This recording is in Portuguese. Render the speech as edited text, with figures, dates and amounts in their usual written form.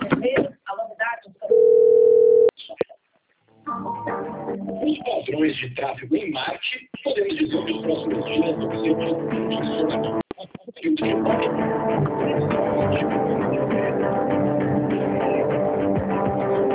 Os padrões de tráfego em Marte, podemos dizer que os próximos dias vão ser de funcionamento.